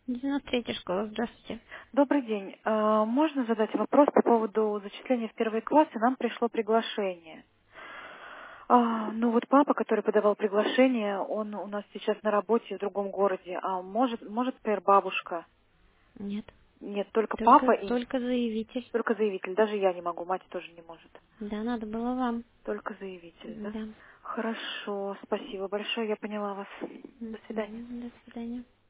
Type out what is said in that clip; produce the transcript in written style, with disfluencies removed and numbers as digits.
93-я школа, здравствуйте. Добрый день. Можно задать вопрос по поводу зачисления в первый класс? И нам пришло приглашение. Ну вот папа, который подавал приглашение, он у нас сейчас на работе в другом городе. А может, например, бабушка? Нет, Нет, только папа только, и только заявитель. только заявитель. Даже я не могу, мать тоже не может. Да, надо было вам. Только заявитель, да? Да. Хорошо, спасибо большое, я поняла вас. До свидания. До свидания.